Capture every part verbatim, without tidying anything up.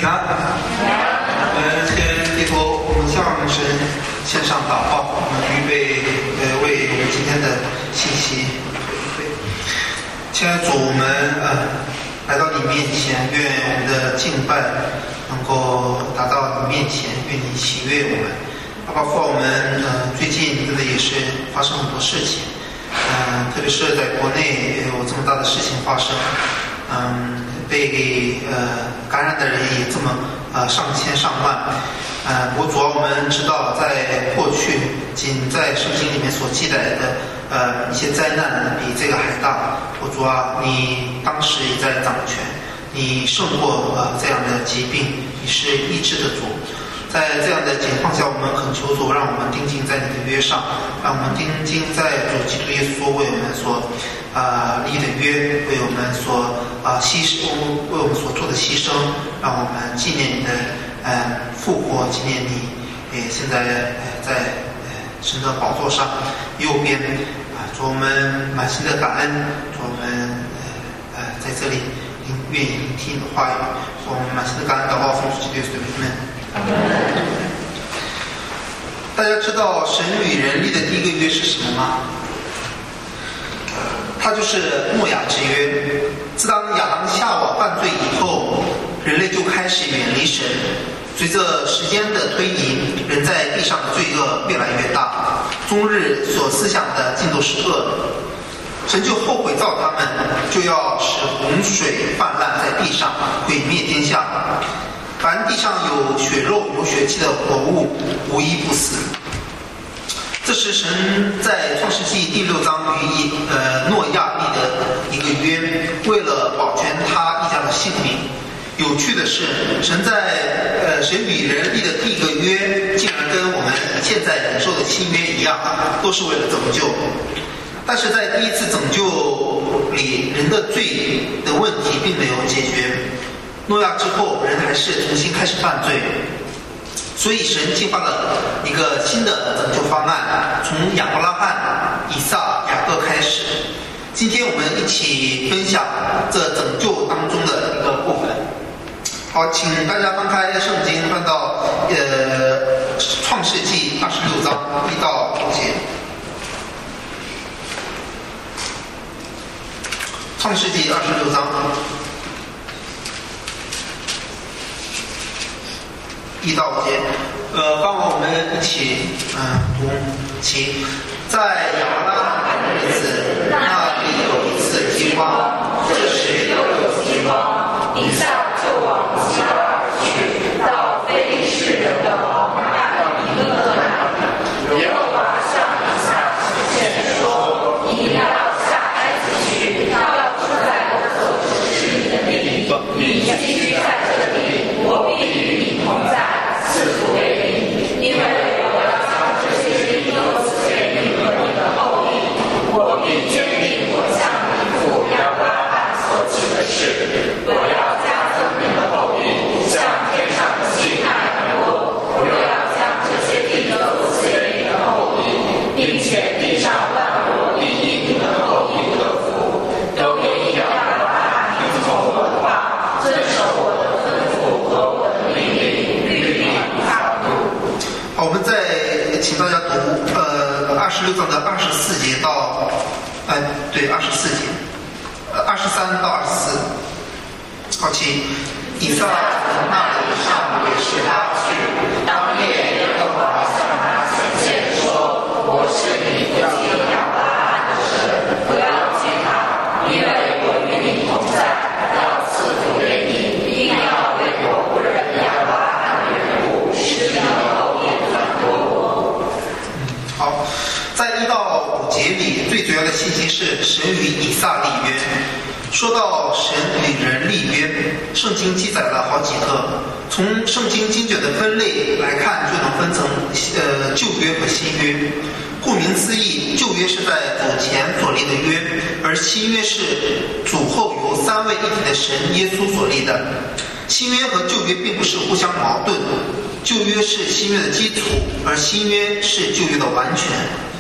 平安。我们先低头，我们向神献上祷告，我们预备呃为我们今天的信息预备。亲爱的主，我们呃来到你面前，愿我们的敬拜能够达到你面前，愿你喜悦我们。包括我们呃最近真的也是发生很多事情，嗯、呃，特别是在国内也有这么大的事情发生。嗯，被呃感染的人也这么呃上千上万。呃，我主要我们知道，在过去仅在圣经里面所记载的呃一些灾难比这个还大。我主啊，你当时也在掌权，你胜过呃这样的疾病，你是医治的主。在这样的情况下，我们恳求主，让我们钉进在你的约上，让我们钉进在主基督耶稣为我们所啊、呃、立的约，为我们所啊、呃、牺牲，为我们所做的牺牲，让我们纪念你的呃复活，纪念你也现在呃在呃神的宝座上右边啊、呃，主我们满心的感恩，主我们呃呃在这里愿意聆听你的话语，主我们满心的感恩祷告奉主基督耶稣的名。大家知道神与人立的第一个约是什么吗？它就是诺亚之约。自当亚当夏娃犯罪以后，人类就开始远离神。随着时间的推移，人在地上的罪恶越来越大，终日所思想的尽都是恶。神就后悔造他们，就要使洪水泛滥在地上，毁灭天下。凡地上有血肉有血气的活物，无一不死。这是神在创世纪第六章与呃诺亚立的一个约，为了保全他一家的性命。有趣的是，神在呃神与人立的第一个约，竟然跟我们现在领受的新约一样，都是为了拯救。但是在第一次拯救里，人的罪的问题并没有解决。诺亚之后，人还是重新开始犯罪，所以神计划了一个新的拯救方案，从亚伯拉罕、以撒、雅各开始。今天我们一起分享这拯救当中的一个部分。好，请大家翻开圣经，翻到呃创世纪二十六章一到五节。创世纪二十六章。一到五节，呃，帮我们一起嗯、呃、读起。在亚伯拉罕的日子，那里有一次饥荒，这时又有饥荒，以撒就往西拉尔去，到非利士人的王暗一个特哪里。耶和华向以撒显现说：“你要下埃及去，要住在我所指示你的地里，你寄居在这地，我必与你同在。”赐福给你，因为我要将这些地都赐给你和你的后裔。我必坚定我向你父亚伯拉罕所起的誓，我要加增你的后裔，像天上的星那样多。我又要将这些地都赐给你的后裔，并且地上万国必因你的后裔得福，都因亚伯拉罕听从我的话，遵守我的吩咐和我的命令。好，我们再请大家读呃二十六章的二十四节到呃对二十四节，呃二十三到二十四。好，请以撒从那里上北示拉去，当夜耶和华向他显现说：“我是你父亲亚伯拉罕的神，不要惧怕，因为我与你同在，要赐福给你，并要为我仆人亚伯拉罕的缘故，使你的后裔传多。”好，在一到五节里，最主要的信息是神与以撒立约。说到神与人立约，圣经记载了好几个。从圣经经卷的分类来看，就能分成呃旧约和新约。顾名思义，旧约是在主前所立的约，而新约是主后由三位一体的神耶稣所立的。新约和旧约并不是互相矛盾，旧约是新约的基础，而新约是旧约的完全。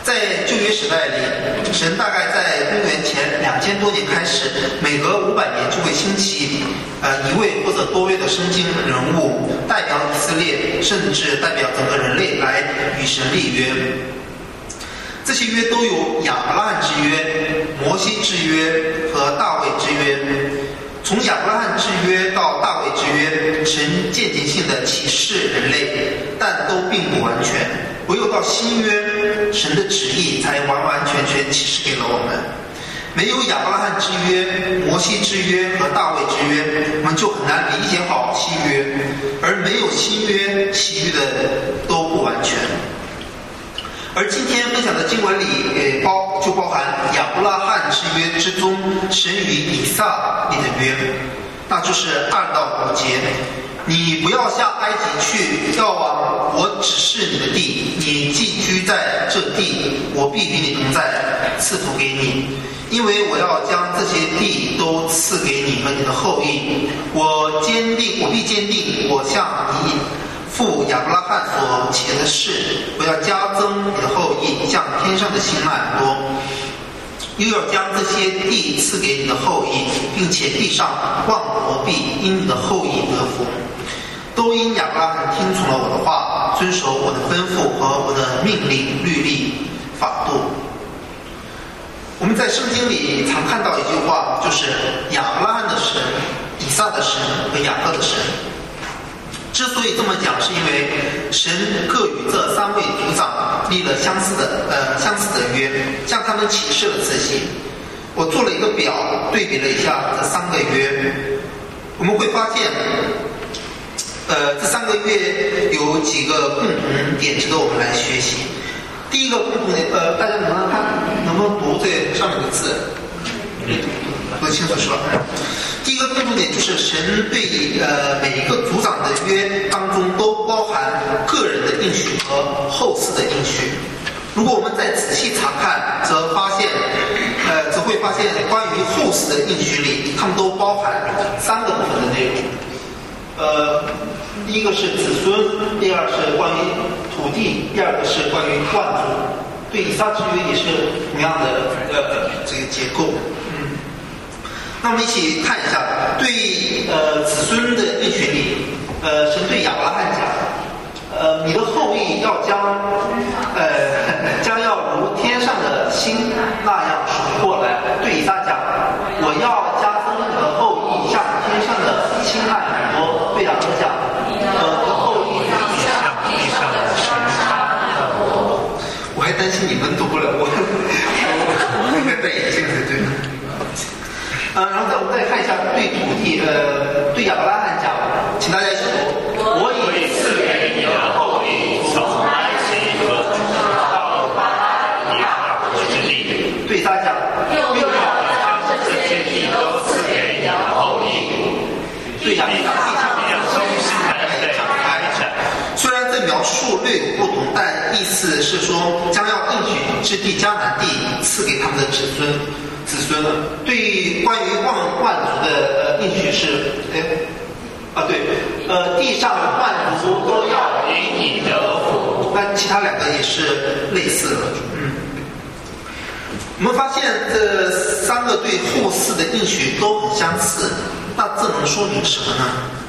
在旧约时代里，神大概在公元前两千多年开始，每隔五百年就会兴起呃一位或者多位的圣经人物，代表以色列，甚至代表整个人类来与神立约。这些约都有亚伯拉罕之约、摩西之约和大卫之约。从亚伯拉罕之约到大卫之约，神渐进性的启示人类，但都并不完全。唯有到新约，神的旨意才完完全全启示给了我们。没有亚伯拉罕之约、摩西之约和大卫之约，我们就很难理解好新约；而没有新约，其余的都不完全。而今天分享的经文里，呃，包就包含亚伯拉罕之约之中，神与以撒立的约，那就是二到五节。你不要下埃及去，要往我指示你的地。你寄居在这地，我必与你同在，赐福给你。因为我要将这些地都赐给你和你的后裔。我坚定，我必坚定我向你父亚伯拉罕所起的誓，我要加增你的后裔，像天上的星那样多。又要将这些地赐给你的后裔，并且地上万国必因你的后裔得福。都因亚伯拉罕听从了我的话，遵守我的吩咐和我的命令、律例、法度。我们在圣经里常看到一句话，就是亚伯拉罕的神、以撒的神和雅各的神。之所以这么讲，是因为神各与这三位族长立了相似的呃相似的约，向他们启示了自己。我做了一个表，对比了一下这三个约，我们会发现，呃，这三个约有几个共同点值得我们来学习。第一个共同点，呃，大家能不能看，能不能读这上面的字？读清楚是吧？第一个共同点就是神对呃每一个族长的约当中都包含个人的应许和后世的应许。如果我们再仔细查看，则发现，呃，则会发现关于后世的应许里，它们都包含三个部分的内容。呃，第一个是子孙，第二是关于土地，第二个是关于万族。对以撒之约也是同样的呃这个结构。嗯，那我们一起看一下，对呃子孙的应许里，呃，神对亚伯拉罕讲，呃，你的后裔要将呃将要如天上的星那样数过来。对以撒讲，我要加增你的后裔像天上的星那样多。对雅各讲，你的后裔像地上的星那样多。我还担心你们读不了，我我应该戴眼镜才对。呃，然后再我们再看一下对土地，呃，对亚伯拉罕讲，请大家一起读。我已赐给你的后裔从埃及和到巴拉雅各之地。对以撒讲，又要将这些地都赐给你的后裔。对雅各讲，地上中心来展开。虽然这描述略有不同，但意思是说将要应许之地迦南地赐给他们的子孙。子孙对关于万万族的呃应许是，哎，啊对，呃地上万族都要因你得福。那其他两个也是类似的。嗯，我们发现这三个对后世的应许都很相似，那这能说明什么呢？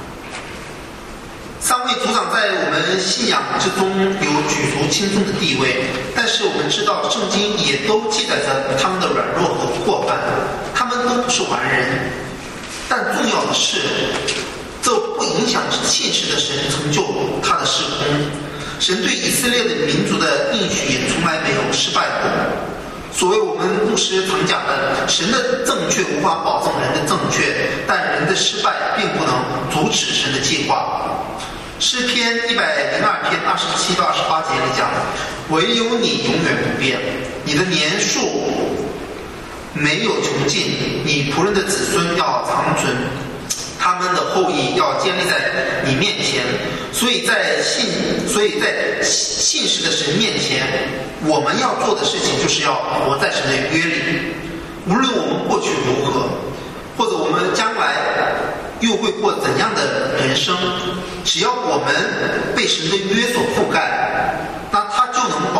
三位族长在我们信仰之中有举足轻重的地位，但是我们知道圣经也都记载着他们的软弱和过犯，他们都不是完人。但重要的是，这不影响信实的神成就他的事工。神对以色列的民族的应许也从来没有失败过。所谓我们牧师常讲的，神的正确无法保证人的正确，但人的失败并不能阻止神的计划。诗篇一百零二篇二十七到二十八节里讲，唯有你永远不变，你的年数没有穷尽，你仆人的子孙要长存，他们的后裔要建立在你面前。所以在信，所以在信实的神面前，我们要做的事情就是要活在神的约里。无论我们过去如何，或者我们将来又会过怎样的人生，只要我们被神的约所覆盖，那他就能保证我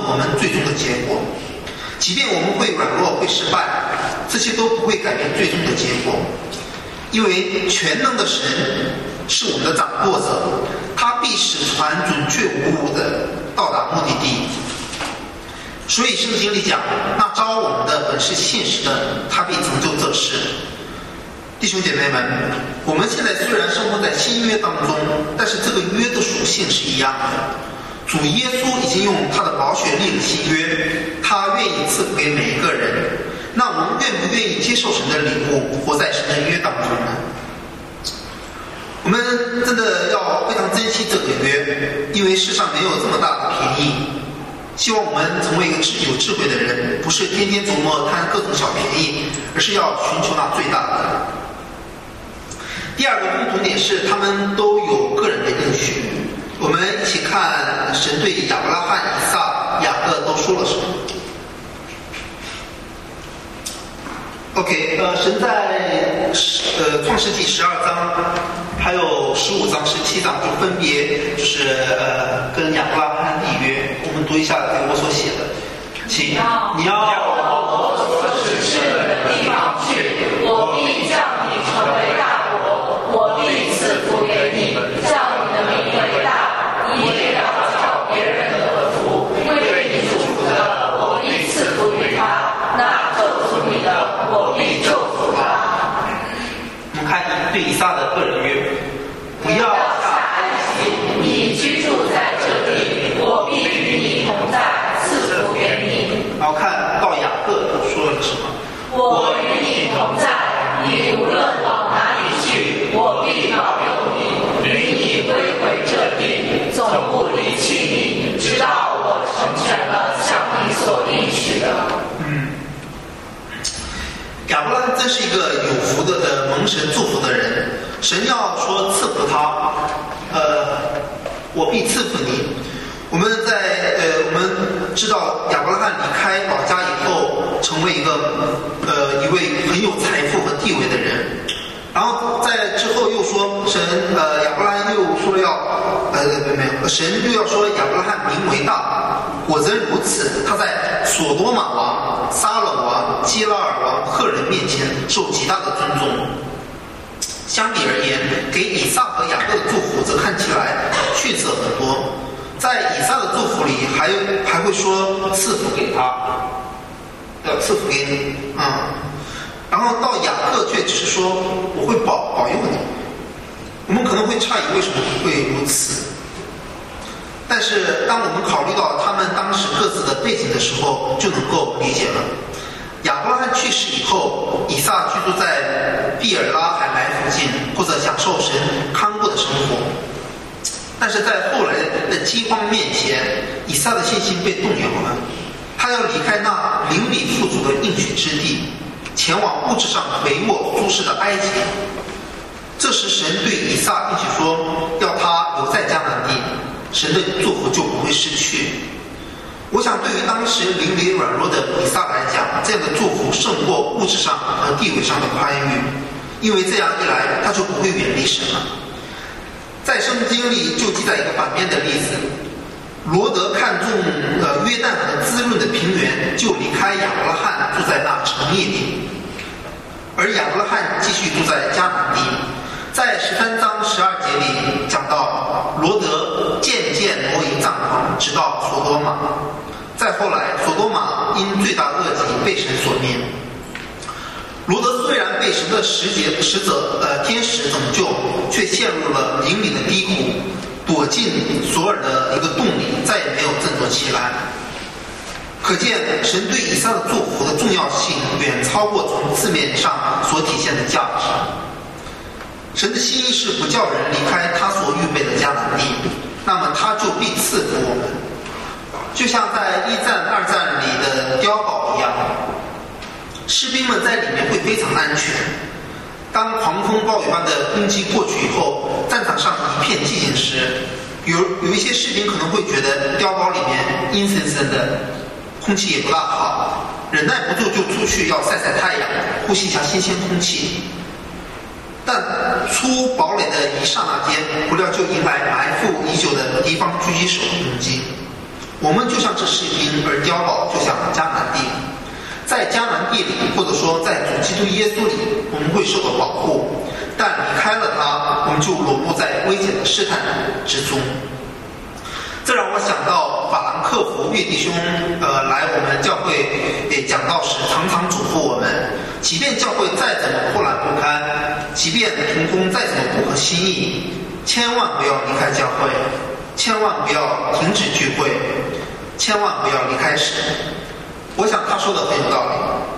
我们最终的结果。即便我们会软弱、会失败，这些都不会改变最终的结果，因为全能的神是我们的掌舵者，他必使船准确无误地到达目的地。所以圣经里讲，那招我们的本是信实的，他必成就这事。弟兄姐妹们，我们现在虽然生活在新约当中，但是这个约的属性是一样的。主耶稣已经用他的宝血立了新约，他愿意赐福给每一个人。那我们愿不愿意接受神的礼物，活在神的约当中呢？我们真的要非常珍惜这个约，因为世上没有这么大的便宜。希望我们成为一个有智慧的人，不是天天琢磨贪各种小便宜，而是要寻求那最大的。第二个共同点是，他们都有个人的应许。我们一起看神对亚伯拉罕、以撒、雅各都说了什么。OK， 呃，神在呃创世纪十二章，还有十五章、十七章，就分别就是呃跟亚伯拉罕立约。我们读一下这个我所写的，请你要往我所指示的地方去，我必叫你成为大国，我必赐福给你，叫你的名为大，你也要叫别人得福。为你祝福的，我必赐福给他；那咒诅你的，我必咒诅他。我们看对以撒的个人约，不要下埃及，你居住在这里，我必与你同在，赐福给你。然后看到雅各说了什么？我与你同在，你无论往哪里去，我必保佑你，领你归回这地，总不离弃你，直到我成全了向你所应许的。嗯，亚伯拉罕真是一个有福的呃蒙神祝福的人。神要说赐福他，呃，我必赐福你。我们在呃，我们知道亚伯拉罕离开老家以后，成为一个呃一位很有财富和地位的人。然后在之后又说神呃亚伯拉罕又说要呃没有神又要说亚伯拉罕名为大，果真如此，他在所多玛王、撒冷王、基拉尔王、赫人面前受极大的尊重。相比而言，给以撒和雅各的祝福则看起来逊色很多。在以撒的祝福里还还会说赐福给他，要赐福给你，嗯，然后到雅各却只是说我会保保佑你。我们可能会诧异为什么会如此，但是当我们考虑到他们当时各自的背景的时候，就能够理解了。亚伯拉罕去世以后，以撒居住在毕尔拉海莱附近，或者享受神看顾的生活。但是在后来的饥荒面前，以撒的信心被动摇了。他要离开那邻里富足的应许之地，前往物质上肥沃舒适的埃及。这时神对以撒应许说，要他留在迦南地，神的祝福就不会失去。我想对于当时邻里软弱的以撒来讲，这样的祝福胜过物质上和地位上的宽裕，因为这样一来他就不会远离神了。在圣经里就记载一个反面的例子，罗德看中呃约旦河滋润的平原，就离开亚伯拉罕住在那城业里，而亚伯拉罕继续住在迦南地。在十三章十二节里讲到，罗德渐渐挪移帐篷，直到所多玛。再后来，所多玛因罪大恶极被神所灭。罗德虽然被神的使节使者呃天使拯救，却陷入了营里的低谷，躲进索尔的一个洞里，再也没有振作起来。可见神对以撒的祝福的重要性远超过从字面上所体现的价值。神的心意是不叫人离开他所预备的迦南地，那么他就必赐福我们，就像在一战、二战里的碉堡一样。士兵们在里面会非常安全。当狂风暴雨般的攻击过去以后，战场上一片寂静时，有有一些士兵可能会觉得碉堡里面阴森森的，空气也不大好，忍耐不住就出去要晒晒太阳，呼吸一下新鲜空气。但出堡垒的一刹那间，不料就迎来埋伏已久的敌方狙击手的攻击。 我们就像这士兵，而碉堡就像迦南地。在迦南地里，或者说在主基督耶稣里，我们会受到保护，但离开了他，我们就裸露在危险的试探之中。这让我想到法兰克福岳弟兄，呃，来我们教会也讲道时，常常嘱咐我们，即便教会再怎么破烂不堪，即便同工再怎么不合心意，千万不要离开教会，千万不要停止聚会，千万不要离开神。我想他说的很有道理。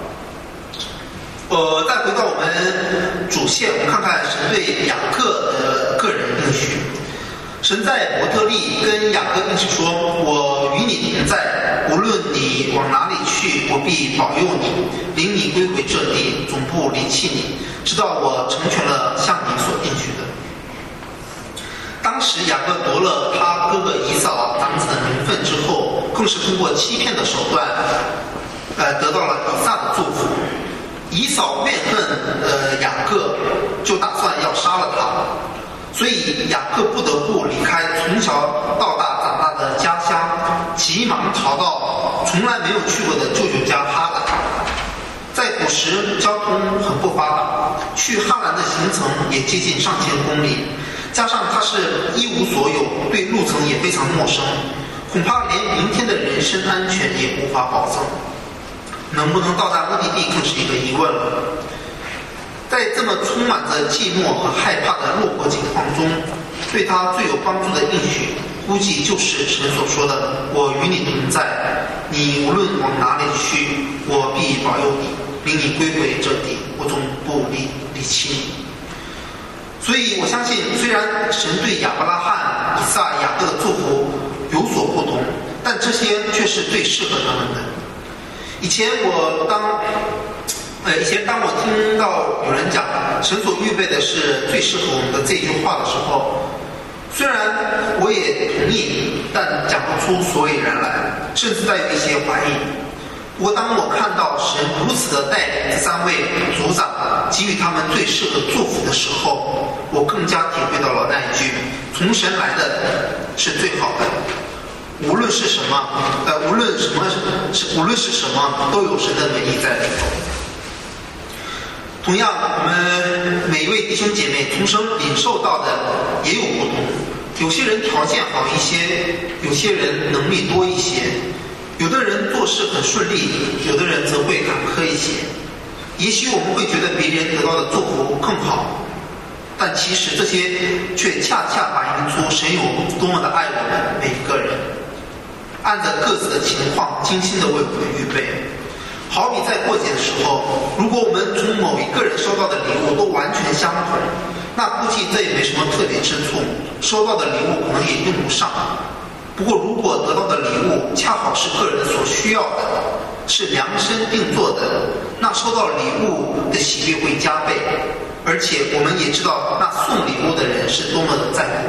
呃，再回到我们主线，我们看看神对雅各的个人应许。神在伯特利跟雅各应许说：“我与你同在，无论你往哪里去，我必保佑你，领你归回这地，总不离弃你，直到我成全了向你所应许的。”当时雅各夺了他哥哥以扫长子的名分之后，更是通过欺骗的手段，呃，得到了以撒的祝福。以扫怨恨呃雅各，就打算要杀了他。所以雅各不得不离开从小到大长大的家乡，急忙逃到从来没有去过的舅舅家哈兰。在古时交通很不发达，去哈兰的行程也接近上千公里，加上他是一无所有，对路程也非常陌生，恐怕连明天的人身安全也无法保证，能不能到达目的地更是一个疑问了。在这么充满着寂寞和害怕的落魄情况中，对他最有帮助的应许，估计就是神所说的：“我与你同在，你无论往哪里去，我必保佑你，领你归回这地，我总不离离弃你。”所以我相信，虽然神对亚伯拉罕、以撒、雅各的祝福有所不同，但这些却是最适合他们的。以前我当呃，以前当我听到有人讲神所预备的是最适合我们的这句话的时候，虽然我也同意，但讲不出所以然来，甚至带有一些怀疑。不过当我看到神如此的带领这三位族长，给予他们最适合祝福的时候，我更加体会到了那一句：从神来的是最好的。无论是什么，呃，无论什么是，无论是什么，都有神的美意在里头。同样，我们每一位弟兄姐妹重生领受到的也有不同。有些人条件好一些，有些人能力多一些，有的人做事很顺利，有的人则会坎坷一些。也许我们会觉得别人得到的祝福更好，但其实这些却恰恰反映出神有多么的爱我们每一个人，按着各自的情况精心的为我们预备。好比在过节的时候，如果我们从某一个人收到的礼物都完全相同，那估计这也没什么特别之处，收到的礼物可能也用不上。不过如果得到的礼物恰好是个人所需要的，是量身定做的，那收到礼物的喜悦会加倍，而且我们也知道那送礼物的人是多么的在乎。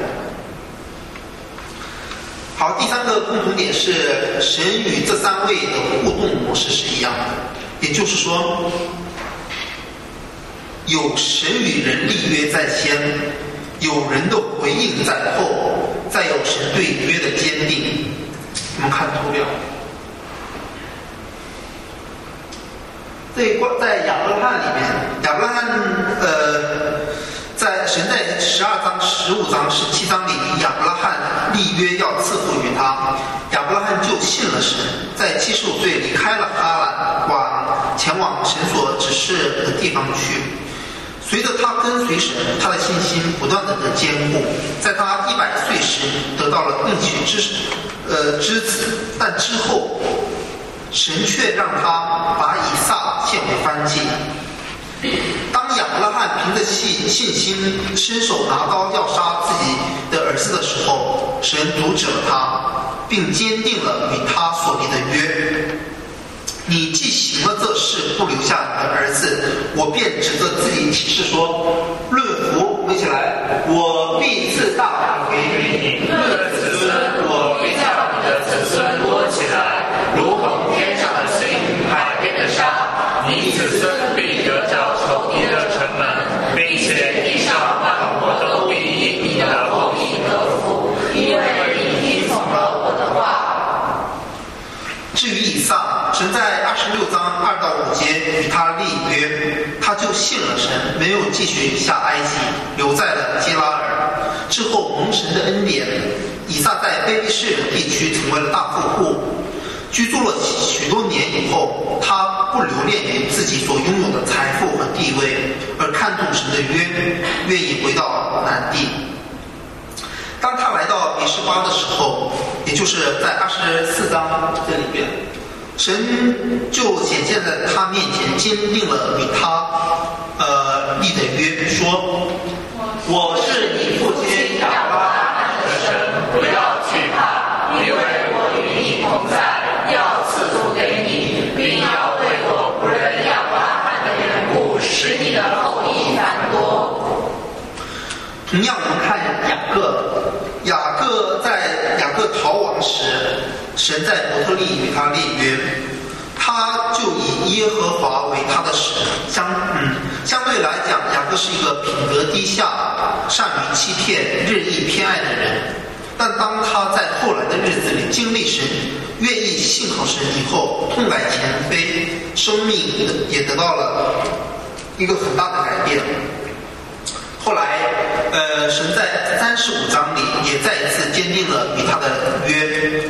好，第三个共同点是神与这三位的互动模式是一样的，也就是说，有神与人立约在先，有人的回应在后，再有神对约的坚定。我们看图表，在在亚伯拉罕里面，亚伯拉罕呃。在神在十二章、十五章、十七章里，亚伯拉罕立约要赐福于他，亚伯拉罕就信了神，在七十五岁离开了哈兰，往前往神所指示的地方去。随着他跟随神，他的信心不断的坚固，在他一百岁时得到了应许之呃之子，但之后神却让他把以撒献为燔祭。当亚伯拉罕凭着信信心伸手拿刀要杀自己的儿子的时候，神阻止了他，并坚定了与他所立的约。你既行了这事，不留下你的儿子，我便指着自己起誓说：论福，围起来，我必赐大福给你；论子孙，我必叫你的子孙多起来，如同天上的星，海边的沙。你子孙必得着仇敌的城门，并且地上万国都必因你的后裔得福，因为你听从了我的话。 与他立约，他就信了神，没有继续下埃及，留在了基拉尔。之后蒙神的恩典，以撒在非利士人地区成为了大富户，居住了许多年以后，他不留恋于自己所拥有的财富和地位，而看重神的约，愿意回到南地。当他来到比示巴的时候，也就是在二十四章这里边，神就显现在他面前，坚定了与他呃立的约，说：“我是你父亲亚伯拉罕的神，不要惧怕，因为我与你同在，要赐福给你，并要为我仆人亚伯拉罕的缘故，使你的后裔繁多。”同样，我们看雅各，雅各在雅各逃亡时，神在伯特利与他立约，他就以耶和华为他的神。相嗯，相对来讲，雅各是一个品德低下、善于欺骗、日益偏爱的人。但当他在后来的日子里经历神，愿意信靠神以后，痛改前非，生命也得到了一个很大的改变。后来，呃，神在三十五章里也再一次坚定了与他的约。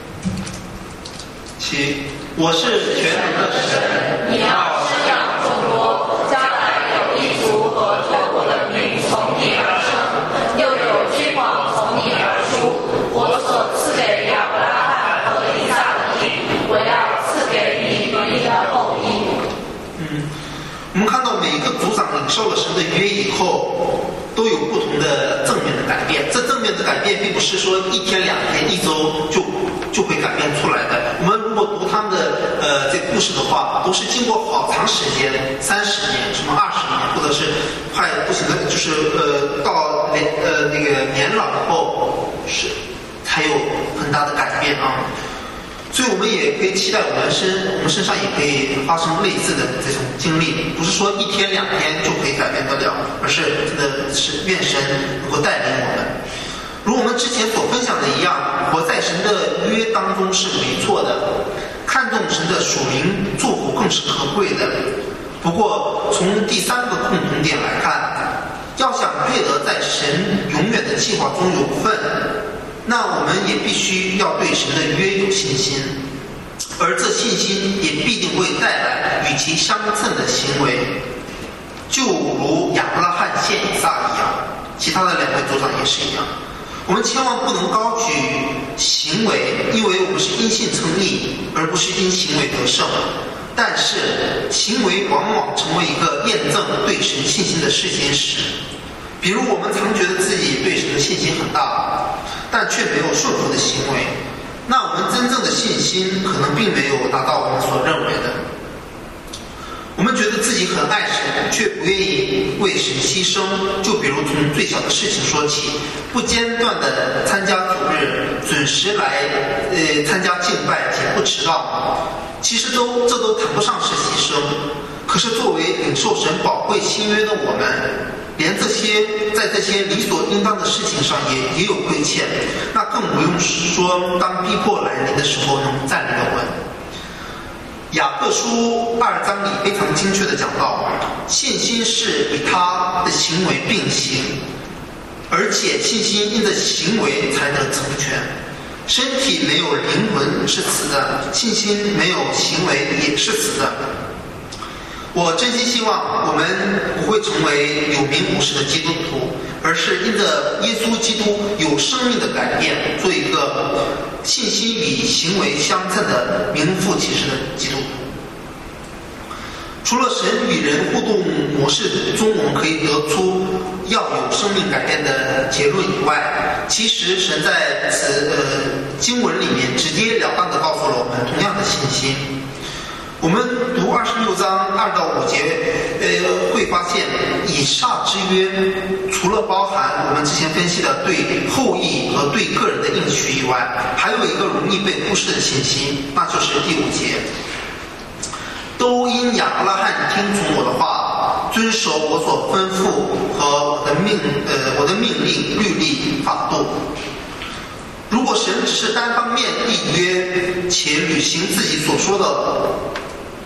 七，我是全能的神，你要生养众多，将来有一族和多国的民从你而生，又有君王从你而出。我所赐给亚伯拉罕和以撒的地，我要赐给你和你的后裔。嗯。我们看到每一个族长领受了神的约以后，都有不同的正面的改变。这正面的改变并不是说一天两天一周就就会改变出来的。我们如果读他们的呃这个故事的话，都是经过好长时间，三十年、什么二十年，或者是快不行的，就是呃到年呃那个年老以后是才有很大的改变啊。所以我们也可以期待我们身我们身上也可以发生类似的这种经历，不是说一天两天就可以改变得了，而是真的是愿神能够带领我们。如我们之前所分享的一样，活在神的约当中是没错的，看重神的属灵祝福更是可贵的。不过从第三个共同点来看，要想配得在神永远的计划中有份，那我们也必须要对神的约有信心，而这信心也必定会带来与其相称的行为，就如亚伯拉罕献以撒一样，其他的两位族长也是一样。我们千万不能高举行为，因为我们是因信称义，而不是因行为得胜。但是行为往往成为一个验证对神信心的试金石。比如我们常觉得自己对神的信心很大，但却没有顺服的行为，那我们真正的信心可能并没有达到我们所认为的。我们觉得自己很爱神，却不愿意为神牺牲，就比如从最小的事情说起，不间断的参加主日，准时来呃参加敬拜，且不迟到，其实都这都谈不上是牺牲。可是作为领受神宝贵新约的我们，连这些在这些理所应当的事情上也也有亏欠，那更不用说当逼迫来临的时候能站立得稳。雅各书二章里非常精确地讲到，信心是与他的行为并行，而且信心因着行为才得成全。身体没有灵魂是死的，信心没有行为也是死的。我真心希望我们不会成为有名无实的基督徒，而是因着耶稣基督有生命的改变，做一个信心与行为相称的名副其实的基督徒。除了神与人互动模式中我们可以得出要有生命改变的结论以外，其实神在此呃经文里面直截了当地告诉了我们同样的信心。我们读二十六章二到五节，呃，会发现以撒之约除了包含我们之前分析的对后裔和对个人的应许以外，还有一个容易被忽视的信息，那就是第五节，都因亚伯拉罕听从我的话，遵守我所吩咐和我的命呃我的命令、律例、法度。如果神只是单方面立约且履行自己所说的，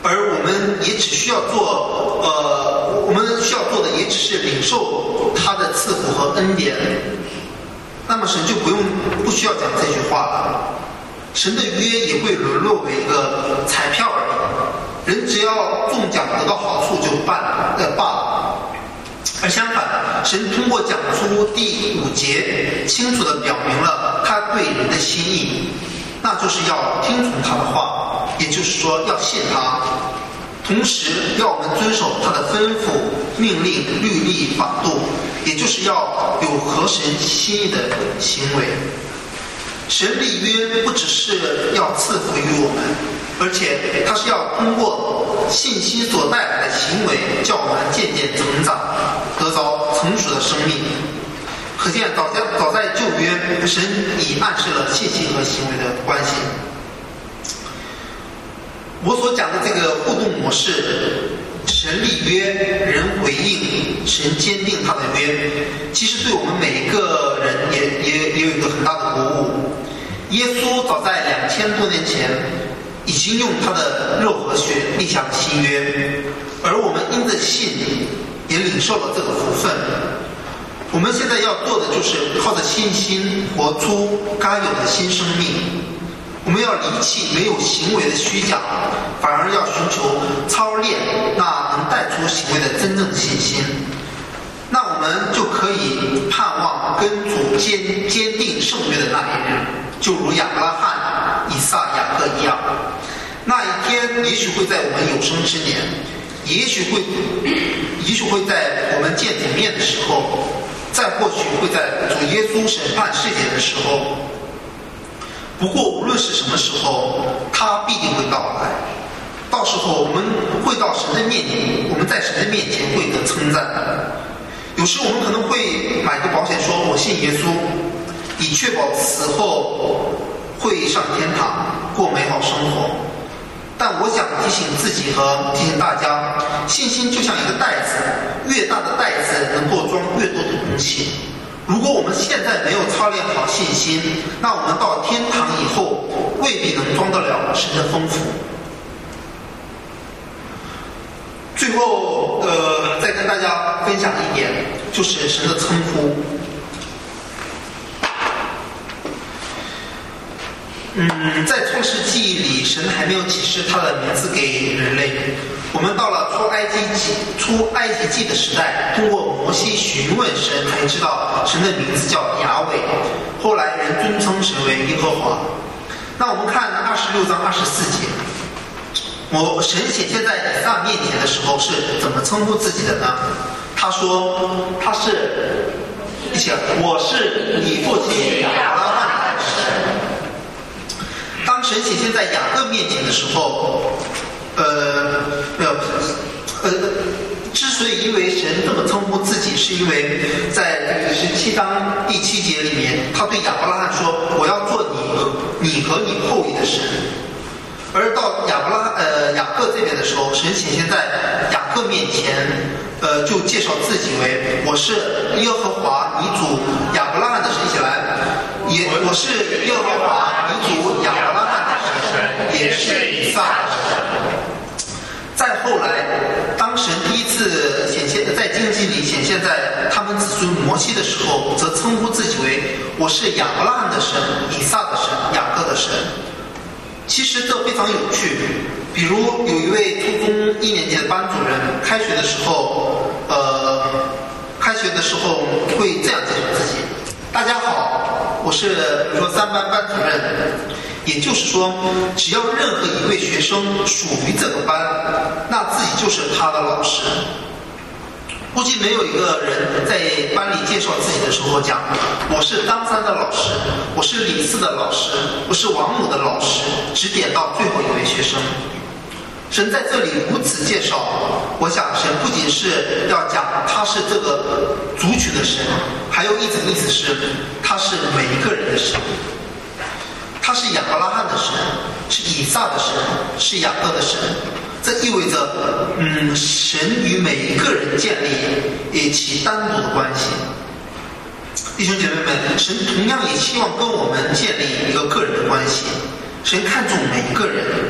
而我们也只需要做，呃，我们需要做的也只是领受他的赐福和恩典，那么神就不用不需要讲这句话了。神的约也会沦落为一个彩票而已，人只要中奖得到好处就办呃罢了。而相反，神通过讲出第五节，清楚地表明了他对人的心意，那就是要听从他的话，也就是说要信他，同时要我们遵守他的吩咐、命令、律例、法度，也就是要有合神心意的行为。神立约不只是要赐福于我们，而且他是要通过信心所带来的行为，叫我们渐渐成长，得着成熟的生命。可见早在早在旧约，神已暗示了信心和行为的关系。我所讲的这个互动模式，神立约，人回应，神坚定他的约，其实对我们每一个人也也也有一个很大的鼓舞。耶稣早在两千多年前已经用他的肉和血立下了新约，而我们因着信也领受了这个福分。我们现在要做的就是靠着信心活出该有的新生命。我们要离弃没有行为的虚假，反而要寻求操练那能带出行为的真正信心。那我们就可以盼望跟主坚坚定圣约的那一日，就如亚伯拉罕、以撒、雅各一样。那一天也许会在我们有生之年，也许会也许会在我们见主面的时候，再或许会在主耶稣审判世界的时候。不过无论是什么时候，他必定会到来。到时候我们会到神的面前，我们在神的面前会得称赞。有时我们可能会买个保险，说我信耶稣，以确保死后会上天堂过美好生活。但我想提醒自己和提醒大家，信心就像一个袋子，越大的袋子能够装越多的东西。如果我们现在没有操练好信心，那我们到天堂以后未必能装得了神的丰富。最后，呃，再跟大家分享一点，就是神的称呼。嗯，在创世纪里，神还没有启示他的名字给人类。我们到了出埃及记出埃及记的时代，通过摩西询问神，才知道神的名字叫雅伟。后来人尊称神为耶和华。那我们看二十六章二十四节，我神显现在以撒面前的时候是怎么称呼自己的呢？他说他是一起，我是你父亲亚伯拉罕的神。当神显现在雅各面前的时候，呃，没有，呃，之所以因为神这么称呼自己，是因为在这个十七章第七节里面，他对亚伯拉罕说：“我要做你和你和你后裔的神。”而到亚伯拉呃雅各这边的时候，神显现在雅各面前，呃，就介绍自己为：“我是耶和华你主亚伯拉罕的神。”起来，也我是耶和华你主亚伯拉罕的神，也是以撒的神。再后来，当神第一次显现在荆棘里显现在他们子孙摩西的时候，则称呼自己为：“我是亚伯拉罕的神、以撒的神、雅各的神。”其实这非常有趣。比如有一位初中一年级的班主任，开学的时候，呃，开学的时候会这样介绍自己：“大家好，我是比如说三班班主任。”也就是说，只要任何一位学生属于这个班，那自己就是他的老师。估计没有一个人在班里介绍自己的时候讲：“我是当三的老师，我是李四的老师，我是王母的老师，只点到最后一位学生。”神在这里如此介绍，我想神不仅是要讲他是这个族群的神，还有一层意思是他是每一个人的神。他是亚伯拉罕的神，是以撒的神，是雅各的神。这意味着，嗯，神与每一个人建立其单独的关系。弟兄姐妹们，神同样也希望跟我们建立一个个人的关系。神看重每一个人，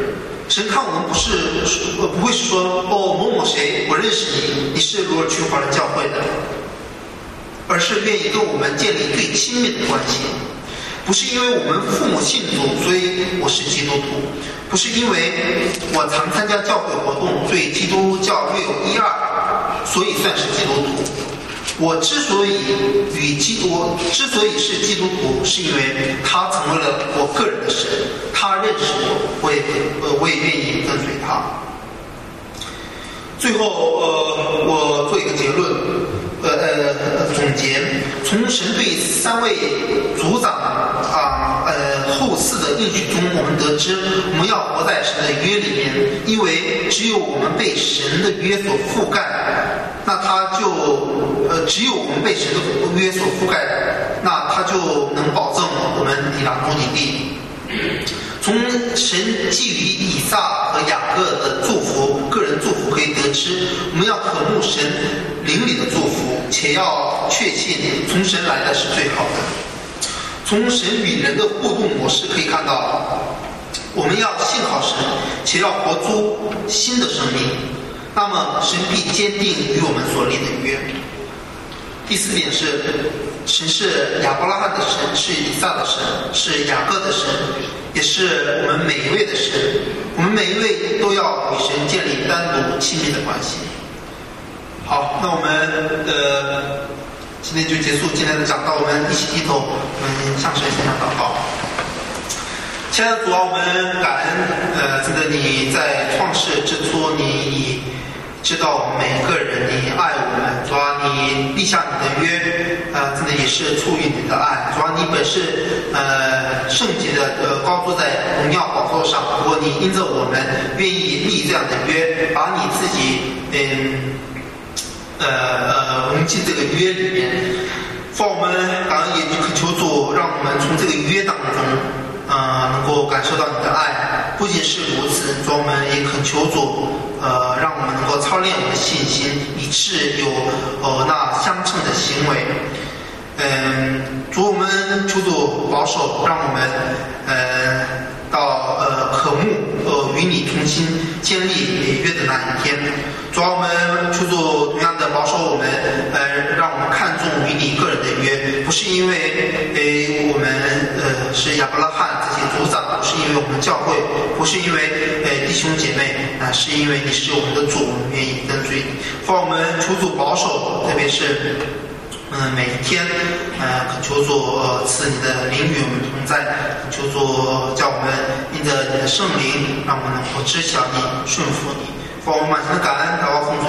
神看我们不是呃不会是说哦某某谁我认识你，你是罗尔区华人教会的，而是愿意跟我们建立最亲密的关系。不是因为我们父母信主，所以我是基督徒；不是因为我常参加教会活动，对基督教略有一二，所以算是基督徒。我之所以与基我之所以是基督徒，是因为他成为了我个人的神，他认识我，我也呃我也愿意跟随他。最后呃我做一个结论。呃呃总结，从神对三位族长啊呃后嗣的应许中，我们得知我们要活在神的约里面，因为只有我们被神的约所覆盖，那他就呃只有我们被神的约所覆盖，那他就能保证我们抵达目的地。从神寄予以撒和雅各的祝福，个人祝福可以得知，我们要渴慕神灵里的祝福，且要确信从神来的是最好的。从神与人的互动模式可以看到，我们要信靠神，且要活出新的生命，那么神必坚定与我们所立的约。第四点是，神是亚伯拉罕的神，是以撒的神，是雅各的神，也是我们每一位的神。我们每一位都要与神建立单独亲密的关系。好，那我们呃今天就结束今天的讲道，我们一起低头，我们向神献上祷告。亲爱的主啊，我们感恩，呃，真的你在创世之初，你知道我们每一个人，你爱我们，主啊，你立下你的约，呃，真的也是出于你的爱。主啊，你本是呃圣洁的，呃，高坐在荣耀宝座上。不过你因着我们愿意立这样的约，把你自己，嗯，呃呃融进这个约里面。放我们感恩也恳求主，让我们从这个约当中。呃，能够感受到你的爱。不仅是如此，主，我们也恳求主，呃，让我们能够操练我们的信心，以致有呃那相称的行为。嗯，主，我们求主保守，让我们呃到呃渴慕呃与你同心建立约的那一天。主，我们求主同样的保守我们，呃，让我们看重与你个人的约，不是因为呃我们呃是亚伯拉罕这些族长，不是因为我们教会，不是因为呃弟兄姐妹，啊、呃，是因为你是我们的主，我们愿意跟随你。帮我们求主保守，特别是。嗯，每一天，呃，恳求主呃赐你的灵与我们同在，恳求主叫我们因着你的圣灵，让我们能够知晓你、顺服你。帮我们满心的感恩，祷告奉